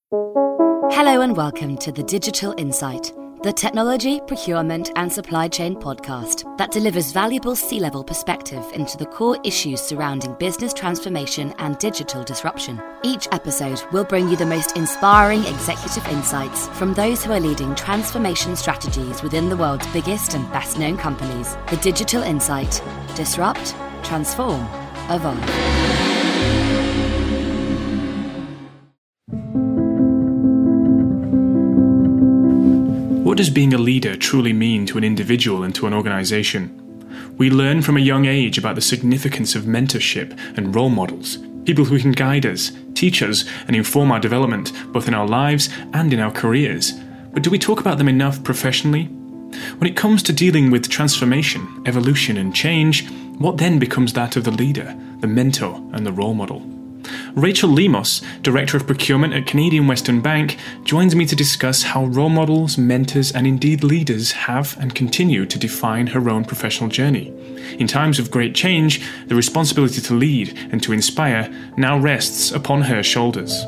Hello and welcome to The Digital Insight, the technology, procurement and supply chain podcast that delivers valuable C-level perspective into the core issues surrounding business transformation and digital disruption. Each episode will bring you the most inspiring executive insights from those who are leading transformation strategies within the world's biggest and best-known companies. The Digital Insight. Disrupt, transform, evolve. What does being a leader truly mean to an individual and to an organization? We learn from a young age about the significance of mentorship and role models, people who can guide us, teach us, and inform our development, both in our lives and in our careers. But do we talk about them enough professionally? When it comes to dealing with transformation, evolution, and change, what then becomes that of the leader, the mentor, and the role model? Rachel Lemos, Director of Procurement at Canadian Western Bank, joins me to discuss how role models, mentors, and indeed leaders have and continue to define her own professional journey. In times of great change, the responsibility to lead and to inspire now rests upon her shoulders.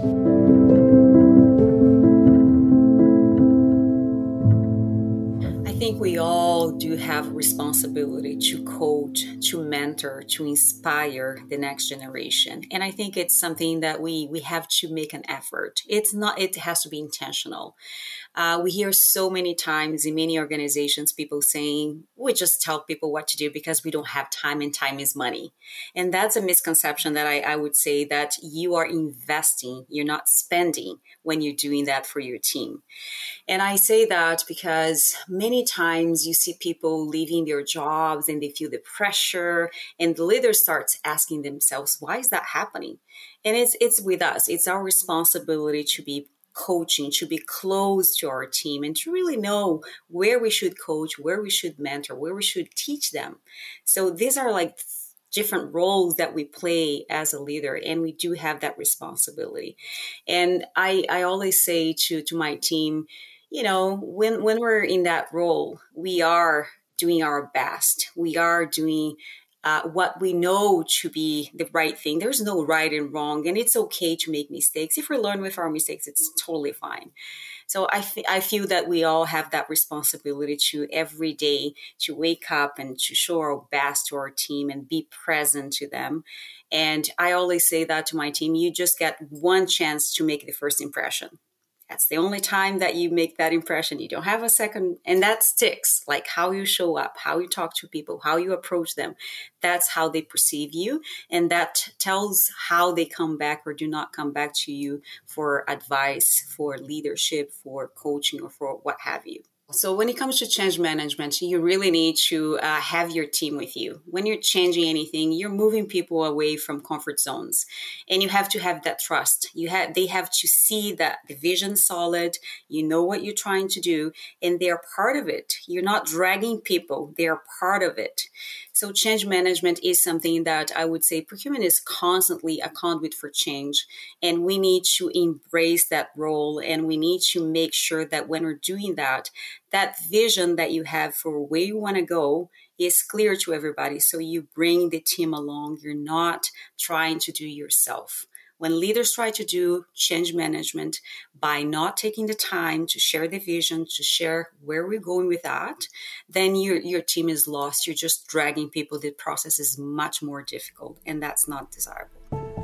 I think we all do have a responsibility to coach, to mentor, to inspire the next generation. And I think it's something that we have to make an effort. It has to be intentional. We hear so many times in many organizations, people saying, we just tell people what to do because we don't have time and time is money. And that's a misconception that I would say that you are investing, you're not spending when you're doing that for your team. And I say that because many times you see people leaving their jobs and they feel the pressure and the leader starts asking themselves, why is that happening? And it's with us. It's our responsibility to be coaching, to be close to our team and to really know where we should coach, where we should mentor, where we should teach them. So these are like different roles that we play as a leader, and we do have that responsibility. And I always say to my team, you know, when we're in that role, we are doing our best. We are doing what we know to be the right thing. There's no right and wrong, and it's okay to make mistakes. If we learn with our mistakes, it's totally fine. So I feel that we all have that responsibility to every day to wake up and to show our best to our team and be present to them. And I always say that to my team, you just get one chance to make the first impression. That's the only time that you make that impression. You don't have a second, and that sticks. Like how you show up, how you talk to people, how you approach them. That's how they perceive you. And that tells how they come back or do not come back to you for advice, for leadership, for coaching, or for what have you. So when it comes to change management, you really need to have your team with you. When you're changing anything, you're moving people away from comfort zones, and you have to have that trust. They have to see that the vision's solid, you know what you're trying to do, and they're part of it. You're not dragging people, they're part of it. So change management is something that I would say procurement is constantly a conduit for change, and we need to embrace that role, and we need to make sure that when we're doing that, that vision that you have for where you want to go is clear to everybody. So you bring the team along. You're not trying to do yourself. When leaders try to do change management by not taking the time to share the vision, to share where we're going with that, then your team is lost. You're just dragging people. The process is much more difficult, and that's not desirable.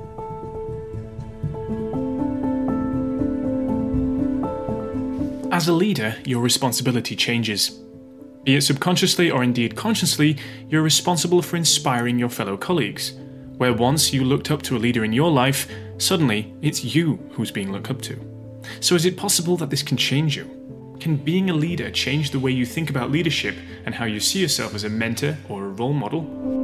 As a leader, your responsibility changes. Be it subconsciously or indeed consciously, you're responsible for inspiring your fellow colleagues. Where once you looked up to a leader in your life, suddenly it's you who's being looked up to. So is it possible that this can change you? Can being a leader change the way you think about leadership and how you see yourself as a mentor or a role model?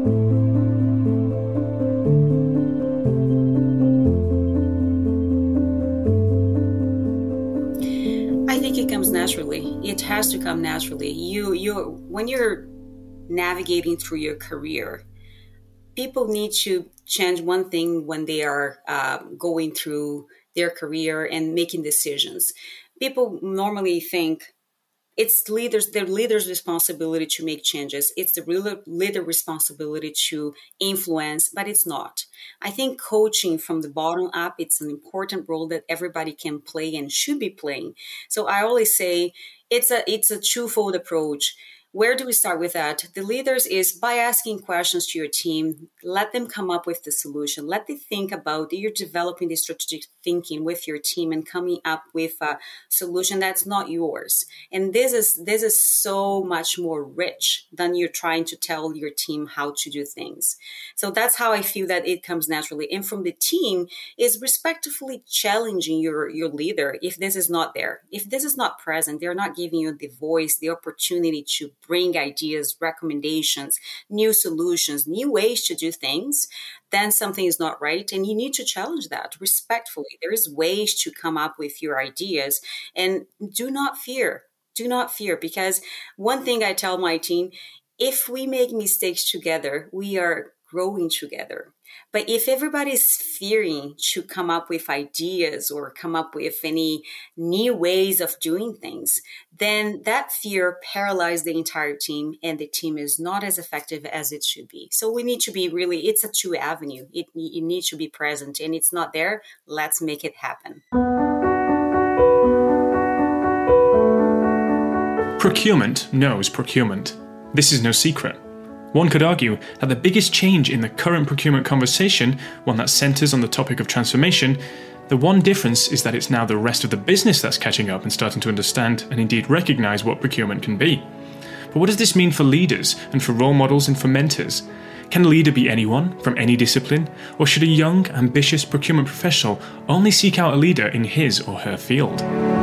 I think it comes naturally. It has to come naturally. When you're navigating through your career, people need to change one thing when they are going through their career and making decisions. People normally think, It's their leaders' responsibility to make changes. It's the leader responsibility to influence, but it's not. I think coaching from the bottom up, it's an important role that everybody can play and should be playing. So I always say it's a twofold approach. Where do we start with that? The leaders is by asking questions to your team, let them come up with the solution. Let them think about you're developing the strategic thinking with your team and coming up with a solution that's not yours. And this is so much more rich than you're trying to tell your team how to do things. So that's how I feel that it comes naturally. And from the team is respectfully challenging your leader if this is not there. If this is not present, they're not giving you the voice, the opportunity to bring ideas, recommendations, new solutions, new ways to do things, then something is not right. And you need to challenge that respectfully. There is ways to come up with your ideas, and do not fear. Do not fear, because one thing I tell my team, if we make mistakes together, we are growing together. But if everybody's fearing to come up with ideas or come up with any new ways of doing things, then that fear paralyzes the entire team, and the team is not as effective as it should be. So we need to be really, it's a two avenue. It needs to be present, and it's not there. Let's make it happen. Procurement knows procurement. This is no secret. One could argue that the biggest change in the current procurement conversation, one that centres on the topic of transformation, the one difference is that it's now the rest of the business that's catching up and starting to understand and indeed recognise what procurement can be. But what does this mean for leaders and for role models and for mentors? Can a leader be anyone from any discipline, or should a young, ambitious procurement professional only seek out a leader in his or her field?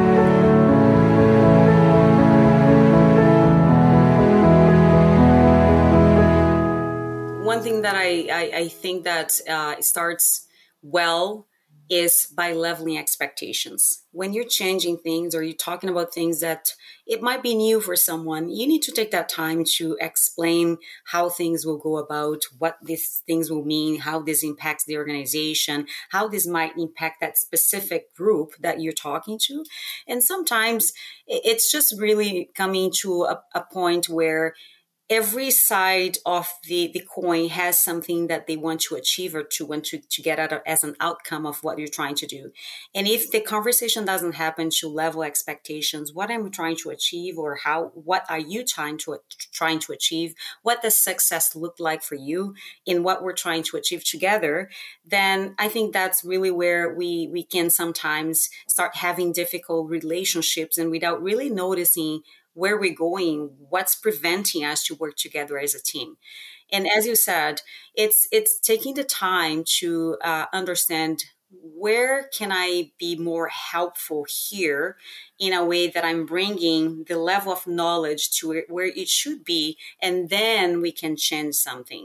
One thing that I think that starts well is by leveling expectations. When you're changing things or you're talking about things that it might be new for someone, you need to take that time to explain how things will go about, what these things will mean, how this impacts the organization, how this might impact that specific group that you're talking to. And sometimes it's just really coming to a point where every side of the coin has something that they want to achieve or to want to get out as an outcome of what you're trying to do. And if the conversation doesn't happen to level expectations, what I'm trying to achieve, or what are you trying to achieve, what does success look like for you in what we're trying to achieve together, then I think that's really where we can sometimes start having difficult relationships, and without really noticing where we're going, what's preventing us to work together as a team. And as you said, it's taking the time to understand, where can I be more helpful here in a way that I'm bringing the level of knowledge to where it should be, and then we can change something.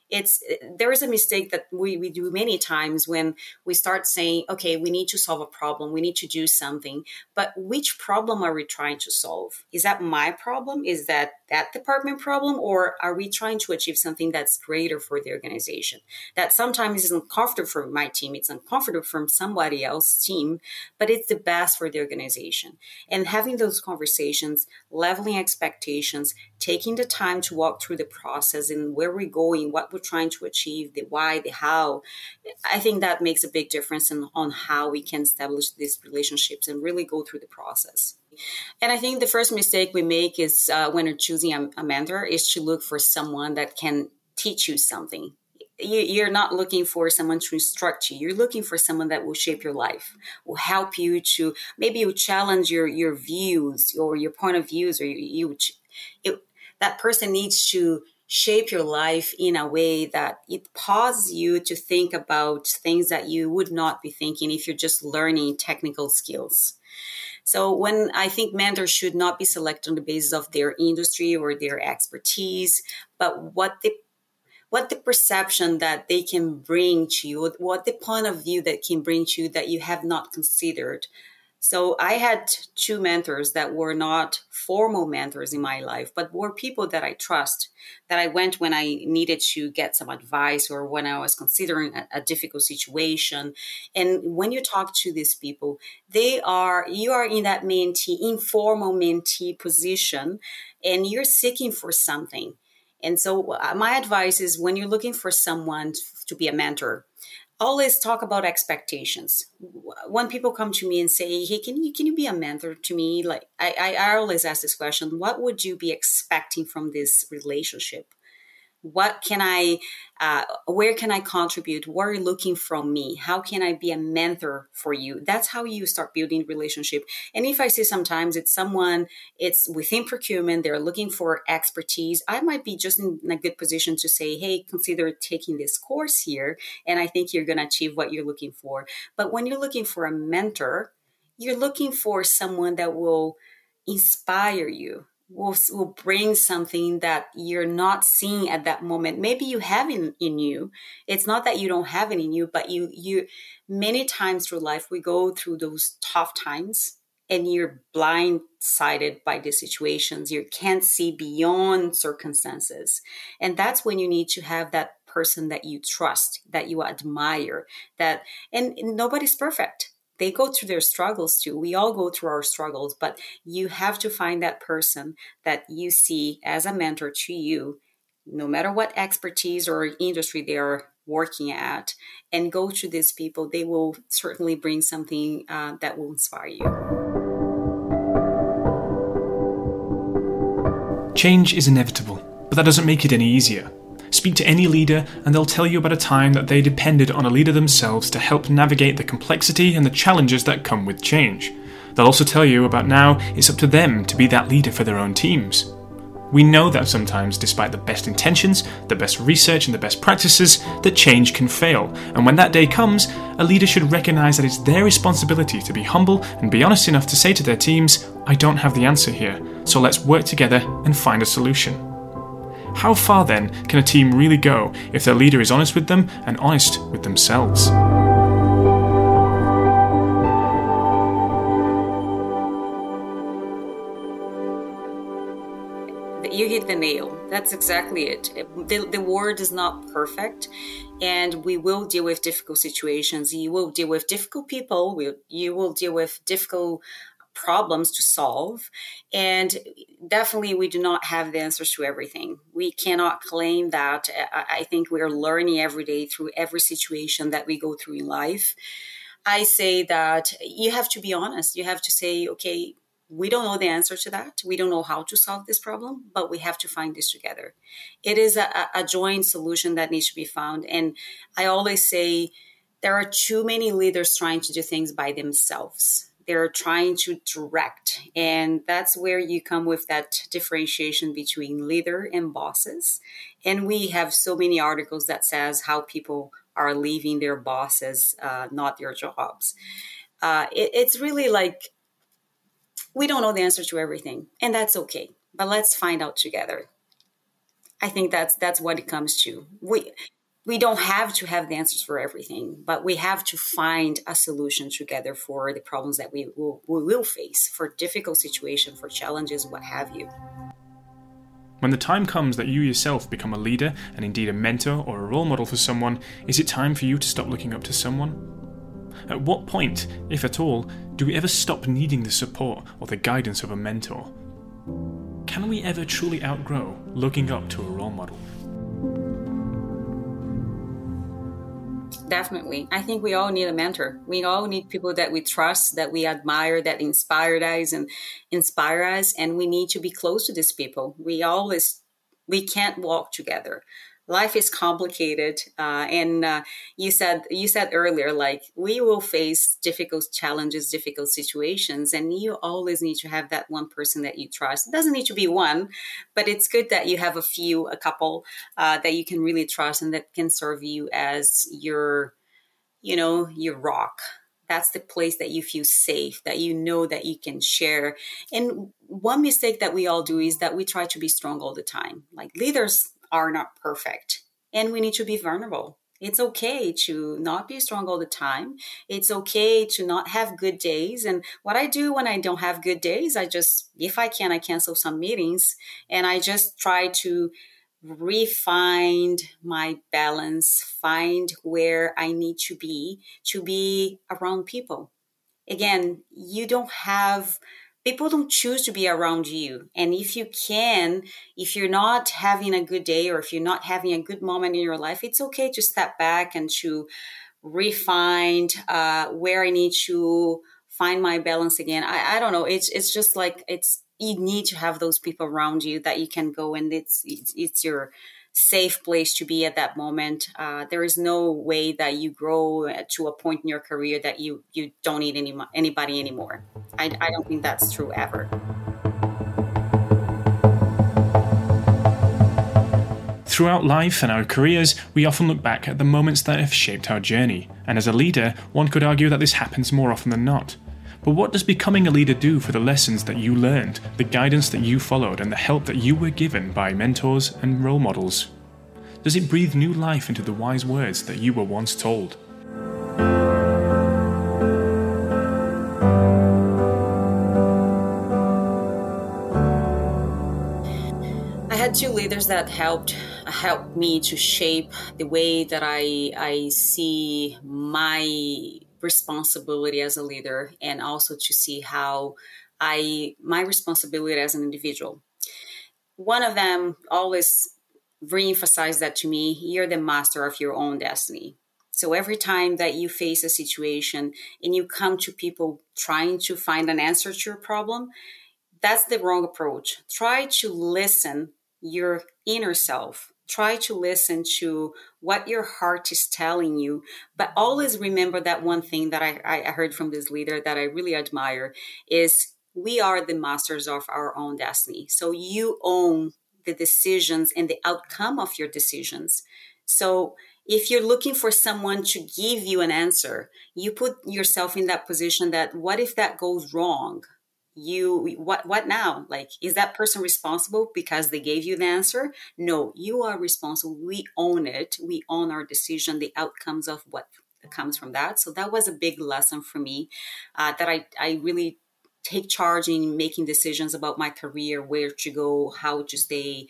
There is a mistake that we do many times when we start saying, okay, we need to solve a problem, we need to do something, but which problem are we trying to solve? Is that my problem? Is that department problem? Or are we trying to achieve something that's greater for the organization? That sometimes is uncomfortable for my team, it's uncomfortable from somebody else's team, but it's the best for the organization. And having those conversations, leveling expectations, taking the time to walk through the process and where we're going, what we're trying to achieve, the why, the how, I think that makes a big difference on how we can establish these relationships and really go through the process. And I think the first mistake we make is when you're choosing a mentor is to look for someone that can teach you something. You're not looking for someone to instruct you. You're looking for someone that will shape your life, will help you to, maybe you challenge your views or your point of views, or that person needs to shape your life in a way that it pauses you to think about things that you would not be thinking if you're just learning technical skills. So when I think mentors should not be selected on the basis of their industry or their expertise, but what the perception that they can bring to you, what the point of view that can bring to you that you have not considered. So I had two mentors that were not formal mentors in my life, but were people that I trust, that I went when I needed to get some advice or when I was considering a difficult situation. And when you talk to these people, you are in that informal mentee position, and you're seeking for something. And so my advice is, when you're looking for someone to be a mentor, always talk about expectations. When people come to me and say, "Hey, can you be a mentor to me?" Like I always ask this question: what would you be expecting from this relationship? What can where can I contribute? What are you looking from me? How can I be a mentor for you? That's how you start building relationship. And if I see sometimes it's within procurement, they're looking for expertise, I might be just in a good position to say, "Hey, consider taking this course here, and I think you're going to achieve what you're looking for." But when you're looking for a mentor, you're looking for someone that will inspire you, will bring something that you're not seeing at that moment. Maybe you have in you. It's not that you don't have it in you, but you many times through life, we go through those tough times and you're blindsided by the situations. You can't see beyond circumstances. And that's when you need to have that person that you trust, that you admire, and nobody's perfect. They go through their struggles too. We all go through our struggles, but you have to find that person that you see as a mentor to you, no matter what expertise or industry they are working at, and go to these people. They will certainly bring something that will inspire you. Change is inevitable, but that doesn't make it any easier. Speak to any leader and they'll tell you about a time that they depended on a leader themselves to help navigate the complexity and the challenges that come with change. They'll also tell you about now it's up to them to be that leader for their own teams. We know that sometimes, despite the best intentions, the best research and the best practices, that change can fail. And when that day comes, a leader should recognise that it's their responsibility to be humble and be honest enough to say to their teams, "I don't have the answer here, so let's work together and find a solution." How far then can a team really go if their leader is honest with them and honest with themselves? You hit the nail. That's exactly it. The world is not perfect, and we will deal with difficult situations. You will deal with difficult people. You will deal with difficult problems to solve. And definitely we do not have the answers to everything. We cannot claim that. I think we're learning every day through every situation that we go through in life. I say that you have to be honest. You have to say, okay, we don't know the answer to that. We don't know how to solve this problem, but we have to find this together. It is a joint solution that needs to be found. And I always say there are too many leaders trying to do things by themselves. They're trying to direct. And that's where you come with that differentiation between leader and bosses. And we have so many articles that says how people are leaving their bosses, not their jobs. It's really like, we don't know the answer to everything, and that's okay. But let's find out together. I think that's what it comes to. We don't have to have the answers for everything, but we have to find a solution together for the problems that we will face, for difficult situations, for challenges, what have you. When the time comes that you yourself become a leader and indeed a mentor or a role model for someone, is it time for you to stop looking up to someone? At what point, if at all, do we ever stop needing the support or the guidance of a mentor? Can we ever truly outgrow looking up to a role model? Definitely. I think we all need a mentor. We all need people that we trust, that we admire, that inspire us. And we need to be close to these people. We can't walk together. Life is complicated. And you said earlier, like, we will face difficult challenges, difficult situations, and you always need to have that one person that you trust. It doesn't need to be one, but it's good that you have a couple that you can really trust and that can serve you as your rock. That's the place that you feel safe, that you know that you can share. And one mistake that we all do is that we try to be strong all the time. Like, leaders are not perfect, and we need to be vulnerable. It's okay to not be strong all the time. It's okay to not have good days. And what I do when I don't have good days, I just, if I can, I cancel some meetings and I just try to refine my balance, find where I need to be around people. Again, you don't have people don't choose to be around you. And if you can, if you're not having a good day or if you're not having a good moment in your life, it's okay to step back and to refine where I need to find my balance again. I don't know. It's just like you need to have those people around you that you can go and it's your safe place to be at that moment. There is no way that you grow to a point in your career that you don't need anybody anymore. I don't think that's true ever. Throughout life and our careers, we often look back at the moments that have shaped our journey, and as a leader, one could argue that this happens more often than not. But what does becoming a leader do for the lessons that you learned, the guidance that you followed, and the help that you were given by mentors and role models? Does it breathe new life into the wise words that you were once told? I had two leaders that helped me to shape the way that I see my responsibility as a leader, and also to see how my responsibility as an individual. One of them always re-emphasized that to me: you're the master of your own destiny. So every time that you face a situation and you come to people trying to find an answer to your problem, that's the wrong approach. Try to listen your inner self. Try to listen to what your heart is telling you, but always remember that one thing that I heard from this leader that I really admire is we are the masters of our own destiny. So you own the decisions and the outcome of your decisions. So if you're looking for someone to give you an answer, you put yourself in that position that what if that goes wrong? What now? Like, is that person responsible because they gave you the answer? No, you are responsible. We own it. We own our decision, the outcomes of what comes from that. So that was a big lesson for me, that I really take charge in making decisions about my career, where to go, how to stay.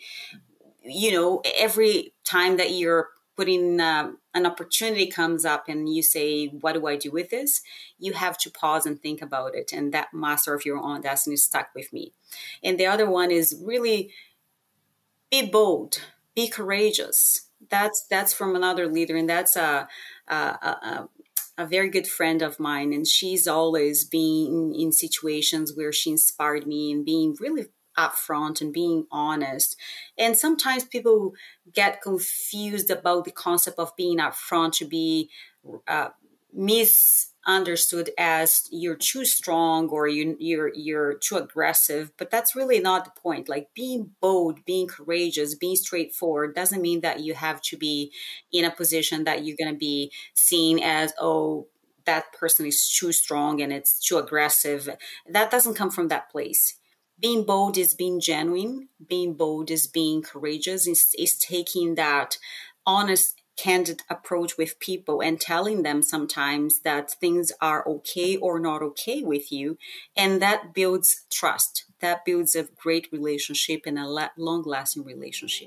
Every time that you're putting an opportunity comes up and you say, what do I do with this? You have to pause and think about it. And that master of your own destiny stuck with me. And the other one is really be bold, be courageous. That's from another leader. And that's a very good friend of mine. And she's always been in situations where she inspired me and being really upfront and being honest. And sometimes people get confused about the concept of being upfront to be misunderstood as you're too strong or you're too aggressive. But that's really not the point. Like, being bold, being courageous, being straightforward doesn't mean that you have to be in a position that you're going to be seen as, oh, that person is too strong and it's too aggressive. That doesn't come from that place. Being bold is being genuine. Being bold is being courageous. Is taking that honest, candid approach with people and telling them sometimes that things are okay or not okay with you. And that builds trust. That builds a great relationship and a long-lasting relationship.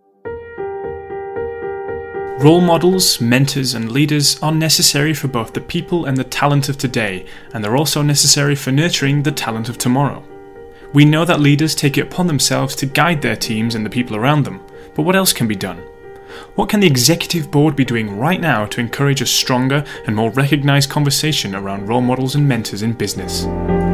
Role models, mentors, and leaders are necessary for both the people and the talent of today, and they're also necessary for nurturing the talent of tomorrow. We know that leaders take it upon themselves to guide their teams and the people around them, but what else can be done? What can the executive board be doing right now to encourage a stronger and more recognised conversation around role models and mentors in business?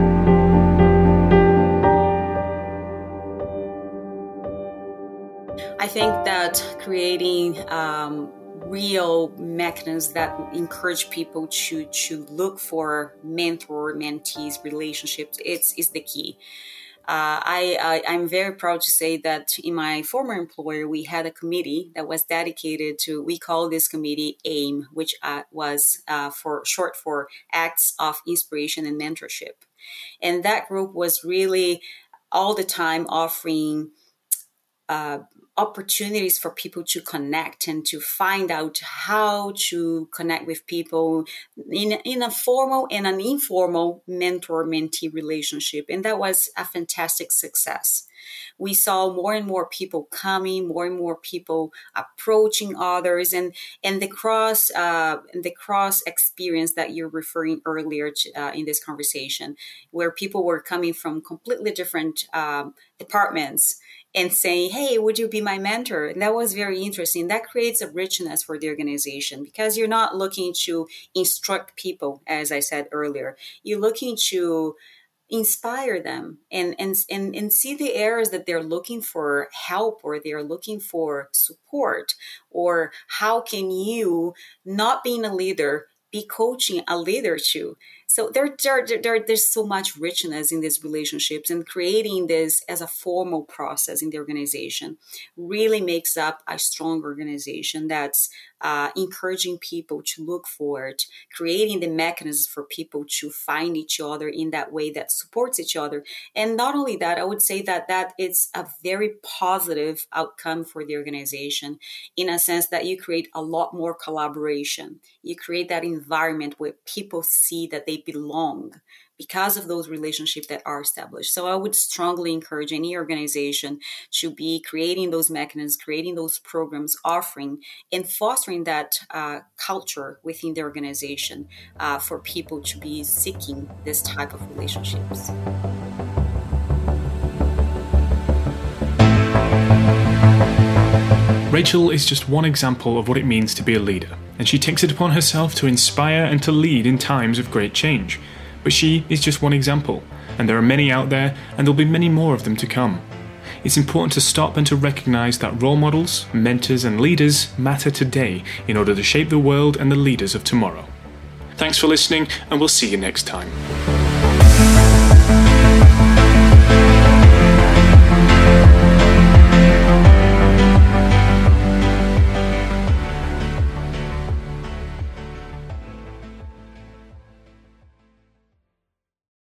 I think that creating real mechanisms that encourage people to look for mentor-mentees relationships is the key. I'm very proud to say that in my former employer, we had a committee that was dedicated to, we call this committee AIM, which was for short for Acts of Inspiration and Mentorship. And that group was really all the time offering opportunities for people to connect and to find out how to connect with people in a formal and an informal mentor-mentee relationship. And that was a fantastic success. We saw more and more people coming, more and more people approaching others, and the cross experience that you're referring earlier to, in this conversation, where people were coming from completely different departments and saying, hey, would you be my mentor? And that was very interesting. That creates a richness for the organization, because you're not looking to instruct people, as I said earlier. You're looking to inspire them and see the areas that they're looking for help, or they're looking for support, or how can you, not being a leader, be coaching a leader too. So there's so much richness in these relationships, and creating this as a formal process in the organization really makes up a strong organization that's encouraging people to look for it, creating the mechanisms for people to find each other in that way that supports each other. And not only that, I would say that it's a very positive outcome for the organization, in a sense that you create a lot more collaboration. You create that environment where people see that they belong because of those relationships that are established. So I would strongly encourage any organization to be creating those mechanisms, creating those programs, offering and fostering that culture within the organization for people to be seeking this type of relationships. Rachel is just one example of what it means to be a leader, and she takes it upon herself to inspire and to lead in times of great change. But she is just one example, and there are many out there, and there'll be many more of them to come. It's important to stop and to recognize that role models, mentors, and leaders matter today in order to shape the world and the leaders of tomorrow. Thanks for listening, and we'll see you next time.